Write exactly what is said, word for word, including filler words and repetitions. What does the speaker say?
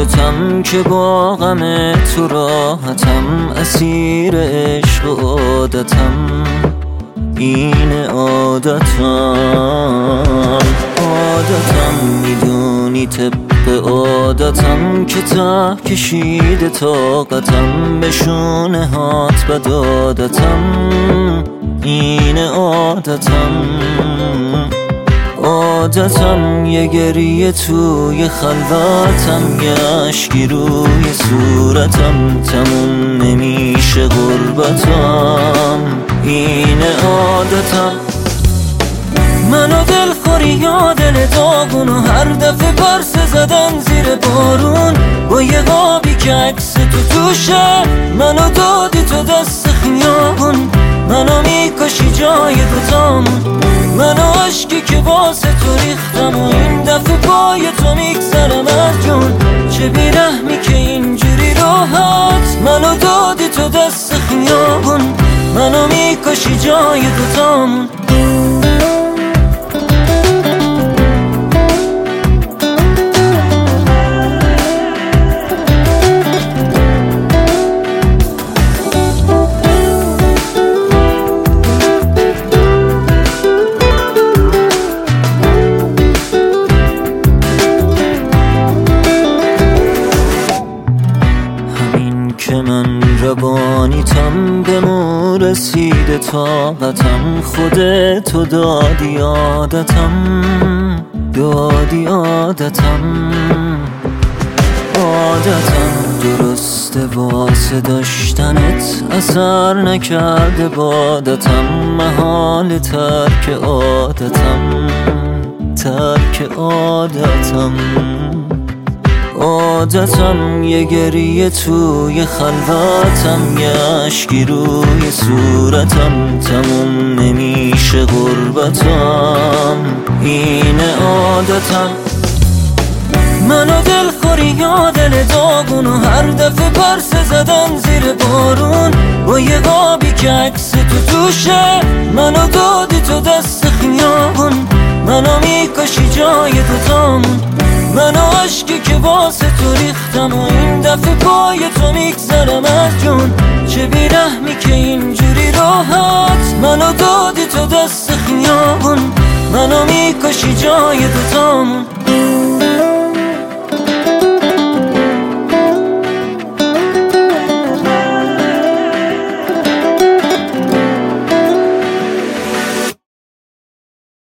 خودتم که با غم تو راحتم، اسیر عشق و عادتم، این عادتم عادتم میدونی طبق عادتم که ته کشیده طاقتم، به شونه هات بد عادتم، این عادتم عادتم یه گریه توی خلوتم، یه اشکی روی صورتم، تموم نمیشه غربتم، این عادتم. منو دلخوری یا دل داغون و هر دفعه پرسه زدن زیر بارون، با یه قابی که عکس تو توشه، منو دادی تو دست خیابون، منو میکشی جای دوتامون، منو عشقی که واسه تو ریختم و این دفعه پای تو میگذرم از جون، چه بیرحمی که اینجوری راحت منو دادی تو دست خیابون، منو میکشی جای دوتامون. که من روانیتم به مو رسیده طاقتم، خودتو دادی عادتم، دادی عادتم عادتم. درسته واسه داشتنت اثر نکرده بادتم، محال ترک عادتم، ترک عادتم عادتم یه گریه توی خلوتم، یه اشکی روی صورتم، تموم نمیشه غربتم، این عادتم. منو دلخوری یا دل داغون و هر دفعه پرسه زدن زیر بارون، با یه قابی که عکس تو توشه، منو دادی تو دست خیابون، منو میکشی جای دوتامون، منو عشقی که واسه تو ریختم و این دفعه پای تو میگذرم از جون، چه بیرحمی که اینجوری راحت منو دادی تو دست خیابون، منو میکشی جای دوتامون.